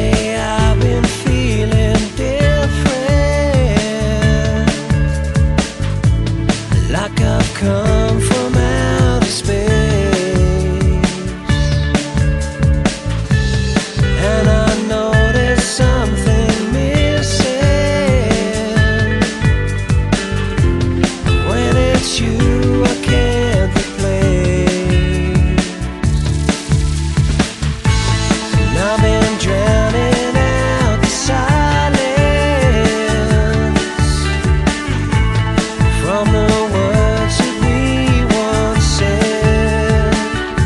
Lately I've been feeling different, like I've come from outer space. And I know there's something missing. When it's you I can't replace. And I've been drowning out the silence from the words that we once said.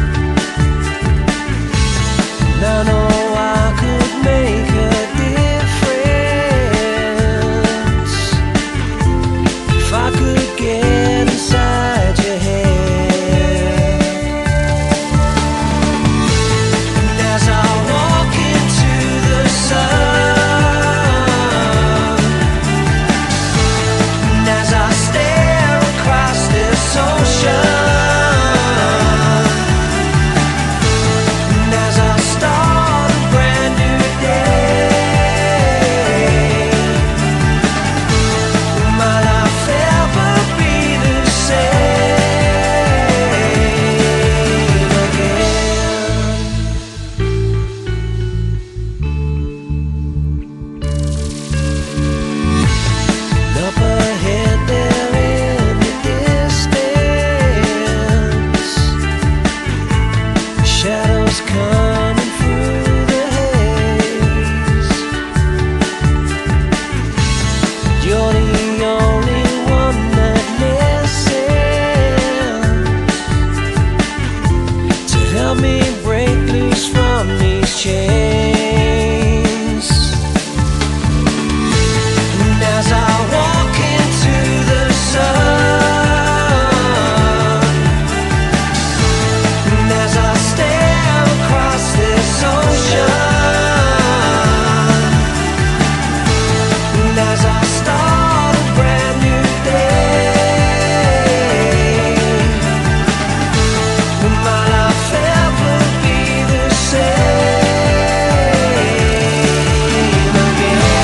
And I know I could make a difference if I could get inside your head. And as I walk into the sun, and as I stare across this ocean, and as I start a brand new day, will my life ever be the same again? Up ahead there in the distance, shadows coming through the haze. You're the only one that listens to help me break loose from these chains. And as I walk into the sun, and as I stare across this ocean, and as I start a brand new day, will my life ever be the same again?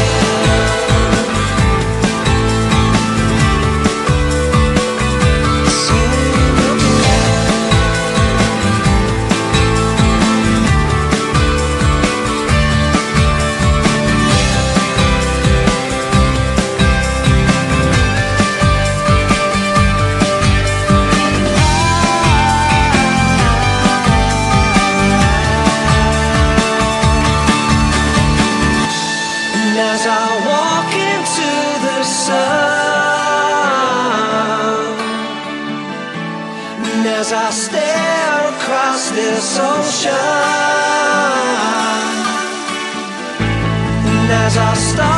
And as I walk into the sun, and as I stare across this ocean, and as I start